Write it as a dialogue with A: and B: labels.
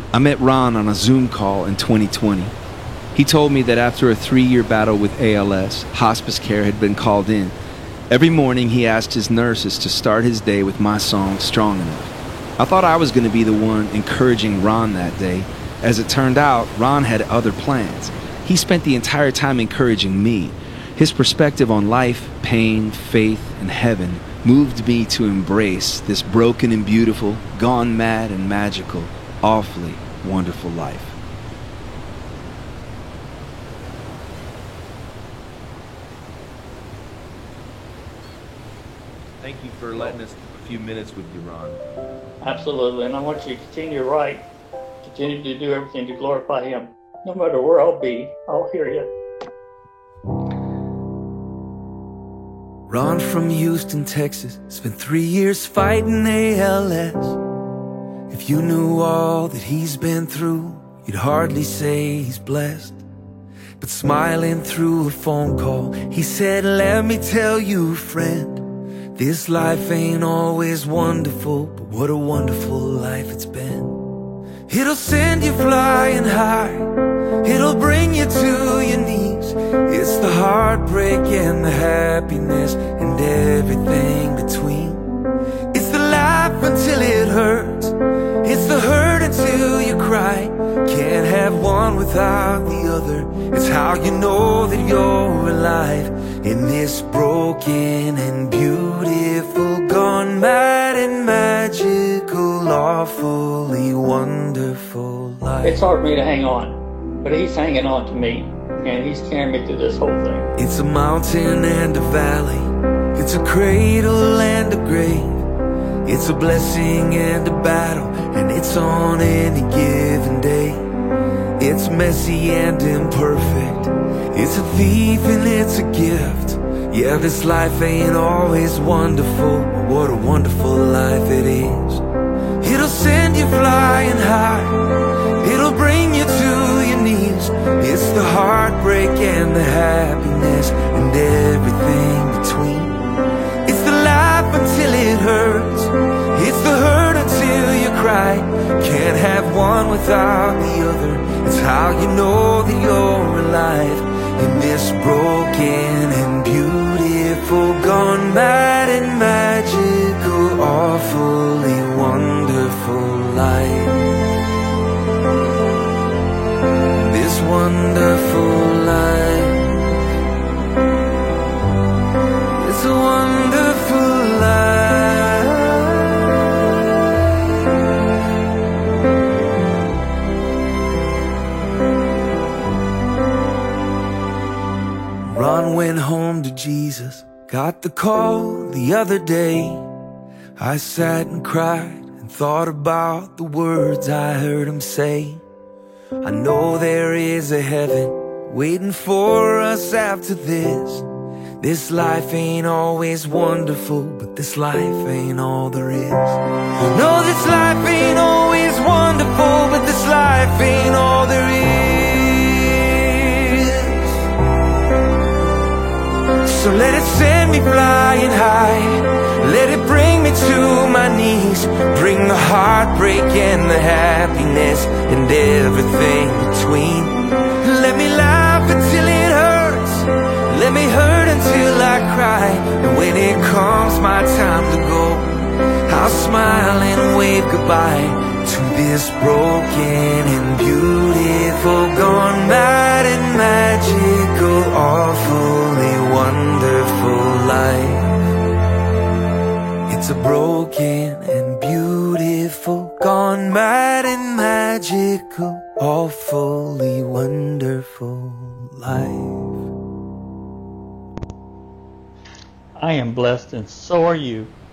A: I met Ron on a Zoom call in 2020. He told me that after a 3-year battle with ALS, hospice care had been called in. Every morning he asked his nurses to start his day with my song, Strong Enough. I thought I was going to be the one encouraging Ron that day. As it turned out, Ron had other plans. He spent the entire time encouraging me. His perspective on life, pain, faith, and heaven moved me to embrace this broken and beautiful, gone mad and magical, awfully wonderful life. Thank you for letting us a few minutes with you, Ron.
B: Absolutely, and I want you to continue to write, continue to do everything to glorify Him. No matter where I'll be, I'll hear you.
A: Ron from Houston, Texas, spent 3 years fighting ALS. If you knew all that he's been through, you'd hardly say he's blessed. But smiling through a phone call, he said, "Let me tell you, friend, this life ain't always wonderful, but what a wonderful life it's been. It'll send you flying high, it'll bring you to your knees. It's the heartbreak and the happiness and everything between. It's the laugh until it hurts, it's the hurt until you cry. Can't have one without the other. It's how you know that you're alive in this broken and beautiful, gone mad and magical, awfully wonderful life."
B: It's hard for me to hang on, but He's hanging on to me, and He's carrying me through this whole thing.
A: It's a mountain and a valley, it's a cradle and a grave. It's a blessing and a battle, and it's on any given day. It's messy and imperfect, it's a thief and it's a gift. Yeah, this life ain't always wonderful, but what a wonderful life it is. It'll send you flying high, it'll bring you to your knees. It's the heartbreak and the happiness and everything between. It's the laugh until it hurts, it's the hurt until you cry. Can't have one without the other. It's how you know that you're alive in this broken and beautiful, gone mad and magical, awfully wonderful life. This wonderful life. It's a wonderful life. Ron went home to Jesus, got the call the other day. I sat and cried and thought about the words I heard him say. I know there is a heaven waiting for us after this. This life ain't always wonderful, but this life ain't all there is. No, this life ain't always wonderful, but this life ain't all there is. So let it send me flying high, let it bring me to my knees. Bring the heartbreak and the happiness and everything between. Let me laugh until it hurts, let me hurt until I cry. And when it comes my time to go, I'll smile and wave goodbye to this broken and beautiful, gone mad and magical, awfully wonderful life. It's a broken and beautiful, gone mad and magical, awfully wonderful life.
B: I am blessed, and so are you.